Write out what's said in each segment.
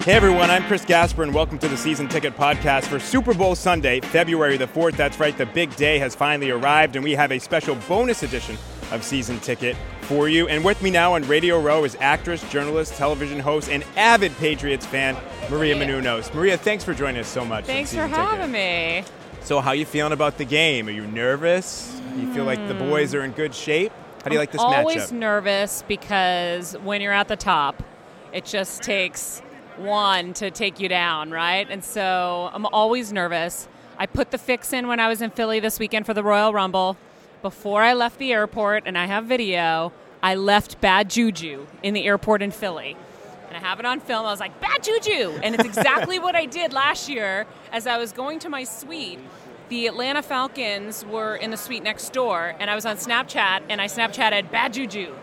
Hey everyone, I'm Chris Gasper and welcome to the Season Ticket Podcast for Super Bowl Sunday, February the 4th. That's right, the big day has finally arrived and we have a special bonus edition of Season Ticket for you. And with me now on Radio Row is actress, journalist, television host, and avid Patriots fan, Maria Menounos. Maria, thanks for joining us so much. Thanks for having me. So how are you feeling about the game? Are you nervous? Do you feel like the boys are in good shape? How do you like this matchup? I'm always nervous because when you're at the top, it just takes one to take you down, right? And so I'm always nervous. I put the fix in when I was in Philly this weekend for the Royal Rumble. Before I left the airport, and I have video, I left bad juju in the airport in Philly. And I have it on film. I was like, bad juju! And it's exactly what I did last year as I was going to my suite. The Atlanta Falcons were in the suite next door, and I was on Snapchat, and I Snapchatted bad juju,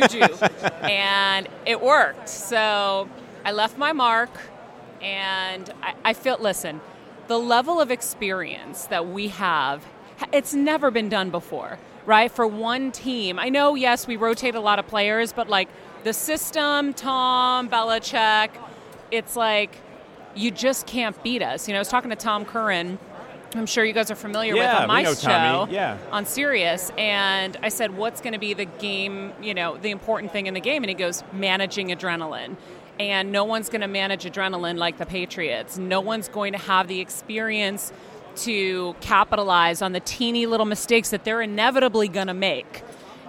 and it worked. So I left my mark, and I feel, listen, the level of experience that we have, it's never been done before, right? For one team. I know, yes, we rotate a lot of players, but like the system, Tom, Belichick, it's like you just can't beat us. You know, I was talking to Tom Curran, I'm sure you guys are familiar with on my show on Sirius, and I said, what's going to be the game, you know, the important thing in the game? And he goes, managing adrenaline. And no one's going to manage adrenaline like the Patriots. No one's going to have the experience to capitalize on the teeny little mistakes that they're inevitably going to make.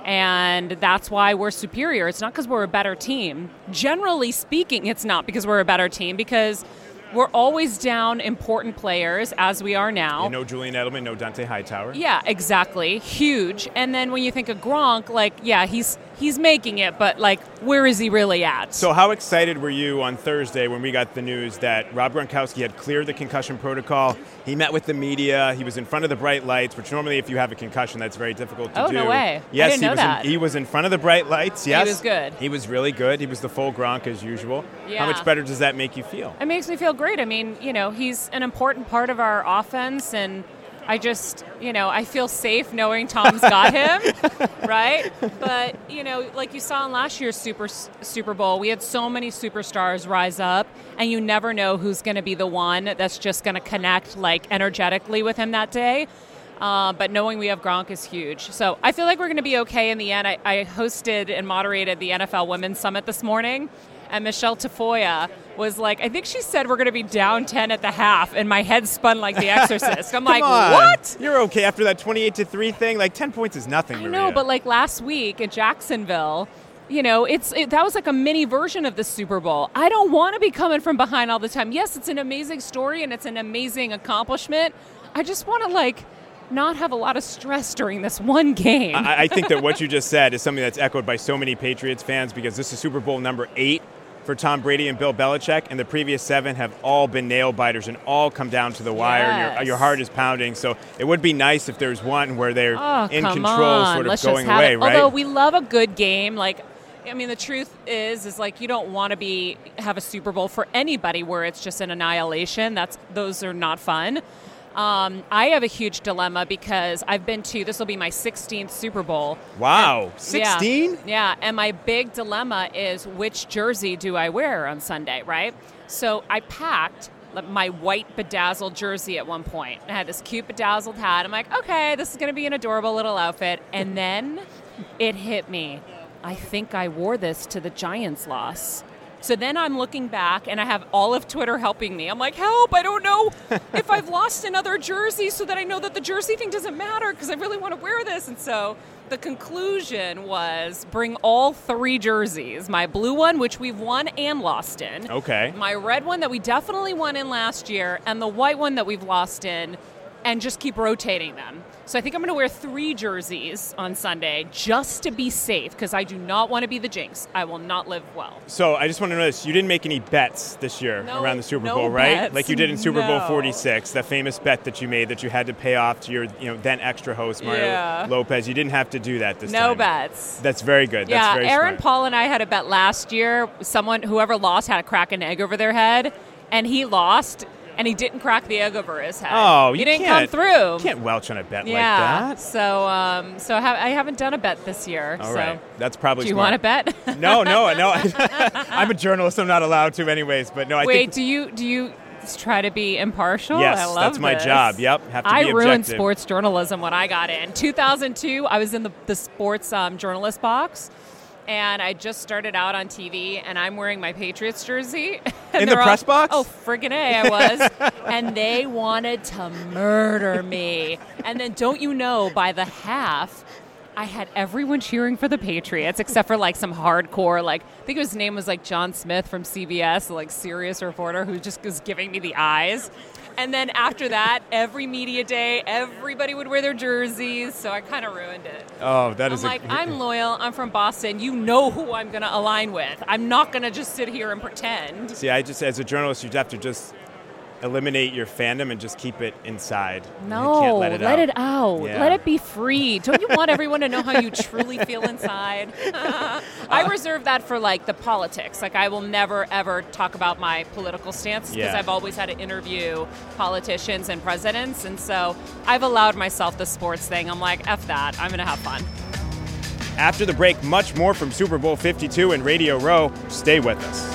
And that's why we're superior. It's not because we're a better team. Generally speaking, it's not because we're a better team, because we're always down important players, as we are now. And no Julian Edelman, no Dante Hightower. Yeah, exactly. Huge. And then when you think of Gronk, like, yeah, he's making it, but, like, where is he really at? So how excited were you on Thursday when we got the news that Rob Gronkowski had cleared the concussion protocol? He met with the media. He was in front of the bright lights, which normally if you have a concussion, that's very difficult to do. Oh, no way. Yes, I didn't know that. He was in front of the bright lights, yes. He was good. He was really good. He was the full Gronk as usual. Yeah. How much better does that make you feel? It makes me feel great. I mean, you know, he's an important part of our offense, and I just, you know, I feel safe knowing Tom's got him, right? But, you know, like you saw in last year's Super Bowl, we had so many superstars rise up, and you never know who's going to be the one that's just going to connect, like, energetically with him that day. But knowing we have Gronk is huge. So I feel like we're going to be okay in the end. I hosted and moderated the NFL Women's Summit this morning, and Michelle Tafoya was like, I think she said we're going to be down 10 at the half, and my head spun like The Exorcist. I'm like, what? You're okay after that 28-3 thing? Like, 10 points is nothing, Maria. I know, but like last week in Jacksonville, you know, that was like a mini version of the Super Bowl. I don't want to be coming from behind all the time. Yes, it's an amazing story, and it's an amazing accomplishment. I just want to, like, not have a lot of stress during this one game. I think that what you just said is something that's echoed by so many Patriots fans, because this is Super Bowl number 8 for Tom Brady and Bill Belichick, and the previous 7 have all been nail-biters and all come down to the wire, and your heart is pounding. So it would be nice if there's one where they're in control, sort of Let's going just have away, it. right? Although we love a good game. Like, I mean, the truth is like, you don't want to have a Super Bowl for anybody where it's just an annihilation. Those are not fun. I have a huge dilemma because this will be my 16th Super Bowl. Wow, 16? Yeah, and my big dilemma is which jersey do I wear on Sunday, right? So I packed my white bedazzled jersey at one point. I had this cute bedazzled hat. I'm like, okay, this is going to be an adorable little outfit. And then it hit me. I think I wore this to the Giants loss. So then I'm looking back, and I have all of Twitter helping me. I'm like, help, I don't know if I've lost another jersey, so that I know that the jersey thing doesn't matter because I really want to wear this. And so the conclusion was bring all 3 jerseys. My blue one, which we've won and lost in. Okay. My red one that we definitely won in last year, and the white one that we've lost in, and just keep rotating them. So I think I'm going to wear 3 jerseys on Sunday just to be safe, because I do not want to be the jinx. I will not live well. So I just want to know this. You didn't make any bets this year around the Super Bowl, right? Bets. Like you did in Super Bowl 46, that famous bet that you made that you had to pay off to your then extra host, Mario Lopez. You didn't have to do that this time. No bets. That's very good. Yeah, That's very Aaron smart. Paul and I had a bet last year. Whoever lost had to crack an egg over their head, and he lost. and he didn't crack the egg over his head. Oh, he didn't come through. You can't welch on a bet like yeah. that. So, I haven't done a bet this year. All right. That's probably Do you smart. want to bet? No. I'm a journalist. I'm not allowed to anyways. But no, I think... do you try to be impartial? Yes, I love that's my this. job. Yep, have to be I objective. ruined sports journalism when I got in. 2002, I was in the sports journalist box. And I just started out on TV, and I'm wearing my Patriots jersey. In the press box? Oh, friggin' A, I was. And they wanted to murder me. And then don't you know, by the half, I had everyone cheering for the Patriots, except for like some hardcore, like, I think his name was like John Smith from CBS, like serious reporter who just was giving me the eyes. And then after that, every media day, everybody would wear their jerseys, so I kind of ruined it. Oh, that is I'm loyal. I'm from Boston. You know who I'm going to align with. I'm not going to just sit here and pretend. See, as a journalist, you have to just eliminate your fandom and just keep it inside. No, you can't let it out. Yeah. Let it be free. Don't you want everyone to know how you truly feel inside? I reserve that for like the politics. Like I will never ever talk about my political stance because I've always had to interview politicians and presidents, and so I've allowed myself the sports thing. I'm like, F that. I'm going to have fun. After the break, much more from Super Bowl 52 and Radio Row. Stay with us.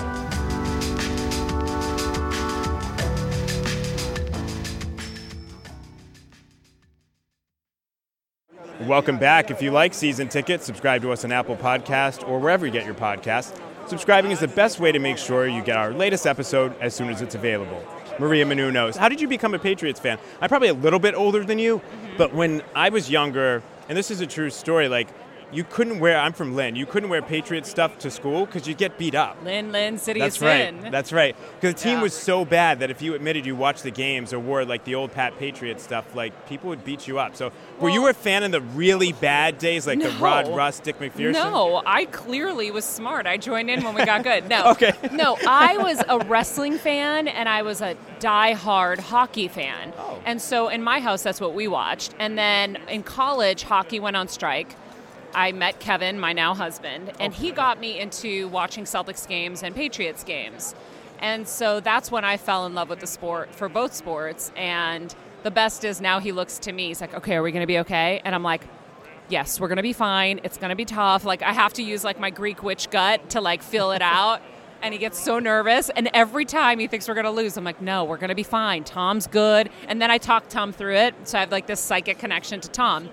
Welcome back. If you like Season Ticket, subscribe to us on Apple Podcast or wherever you get your podcasts. Subscribing is the best way to make sure you get our latest episode as soon as it's available. Maria Menounos, how did you become a Patriots fan? I'm probably a little bit older than you, but when I was younger, and this is a true story, like you couldn't wear, I'm from Lynn, you couldn't wear Patriots stuff to school because you'd get beat up. Lynn, city of sin. That's right. Because the team was so bad that if you admitted you watched the games or wore like the old Pat Patriot stuff, like people would beat you up. So were you a fan in the really bad days, like the Rod Russ, Dick McPherson? No, I clearly was smart. I joined in when we got good. No, okay. No, I was a wrestling fan and I was a die-hard hockey fan. Oh. And so in my house, that's what we watched. And then in college, hockey went on strike. I met Kevin, my now husband, and he got me into watching Celtics games and Patriots games. And so that's when I fell in love with the sport for both sports. And the best is now he looks to me, he's like, okay, are we going to be okay? And I'm like, yes, we're going to be fine. It's going to be tough. Like I have to use like my Greek witch gut to like fill it out. And he gets so nervous. And every time he thinks we're going to lose, I'm like, no, we're going to be fine. Tom's good. And then I talk Tom through it. So I have like this psychic connection to Tom.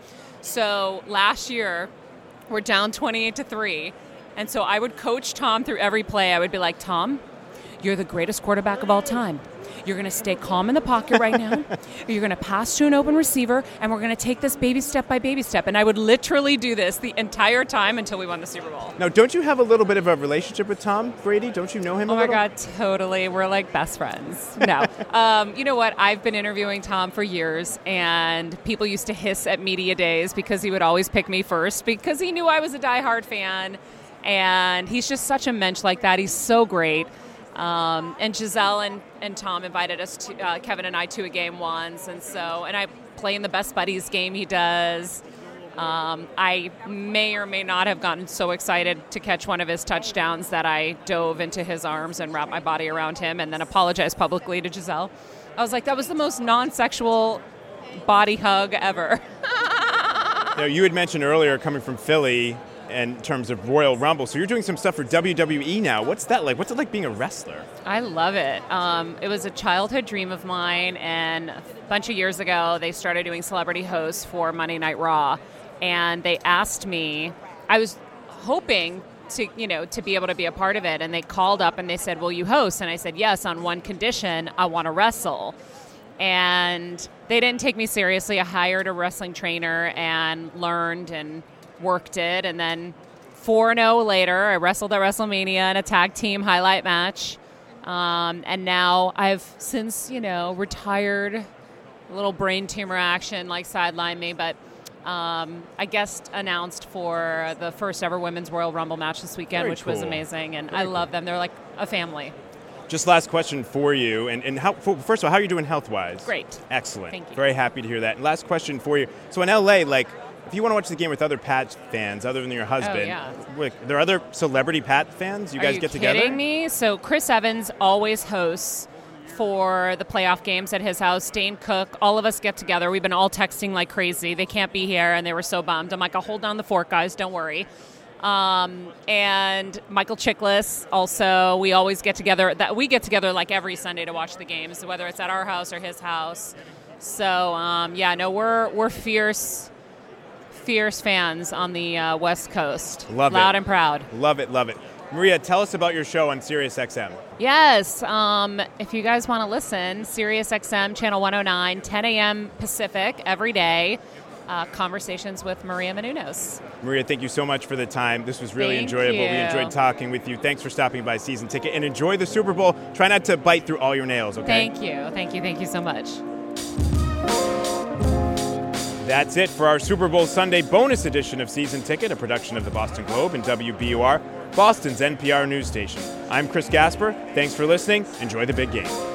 So last year, we're down 28-3. And so I would coach Tom through every play. I would be like, Tom, you're the greatest quarterback of all time. You're going to stay calm in the pocket right now. You're going to pass to an open receiver, and we're going to take this baby step by baby step. And I would literally do this the entire time until we won the Super Bowl. Now, don't you have a little bit of a relationship with Tom Brady? Don't you know him a little? Oh, my God, totally. We're like best friends. No. You know what? I've been interviewing Tom for years, and people used to hiss at media days because he would always pick me first because he knew I was a diehard fan. And he's just such a mensch like that. He's so great. And Giselle and Tom invited us to Kevin and I to a game once, and I play in the Best Buddies game he does. I may or may not have gotten so excited to catch one of his touchdowns that I dove into his arms and wrapped my body around him and then apologized publicly to Giselle. I was like, that was the most non-sexual body hug ever. Now, you had mentioned earlier coming from Philly in terms of Royal Rumble. So you're doing some stuff for WWE now. What's that like? What's it like being a wrestler? I love it. It was a childhood dream of mine, and a bunch of years ago, they started doing celebrity hosts for Monday Night Raw, and they asked me, I was hoping to be able to be a part of it, and they called up and they said, will you host? And I said, yes, on one condition, I want to wrestle. And they didn't take me seriously. I hired a wrestling trainer and learned and worked it, and then 4-0 later, I wrestled at WrestleMania in a tag team highlight match, and now I've since retired. A little brain tumor action sidelined me, but I guest announced for the first ever Women's Royal Rumble match this weekend, which was amazing, and I love them. They're like a family. Just last question for you, and first of all, how are you doing health-wise? Great. Excellent. Thank you. Very happy to hear that. And last question for you. So in LA, if you want to watch the game with other Pats fans other than your husband, there are other celebrity Pat fans? You guys get together? Are you kidding me? So Chris Evans always hosts for the playoff games at his house. Dane Cook, all of us get together. We've been all texting like crazy. They can't be here, and they were so bummed. I'm like, I'll hold down the fort, guys. Don't worry. And Michael Chiklis also, we always get together. We get together like every Sunday to watch the games, whether it's at our house or his house. So, we're fierce fans on the West Coast. Love it. Loud and proud. Love it. Maria, tell us about your show on SiriusXM. Yes. If you guys want to listen, SiriusXM, Channel 109, 10 a.m. Pacific every day. Conversations with Maria Menounos. Maria, thank you so much for the time. This was really Thank enjoyable. you. We enjoyed talking with you. Thanks for stopping by Season Ticket, and enjoy the Super Bowl. Try not to bite through all your nails, okay? Thank you so much. That's it for our Super Bowl Sunday bonus edition of Season Ticket, a production of the Boston Globe and WBUR, Boston's NPR news station. I'm Chris Gasper. Thanks for listening. Enjoy the big game.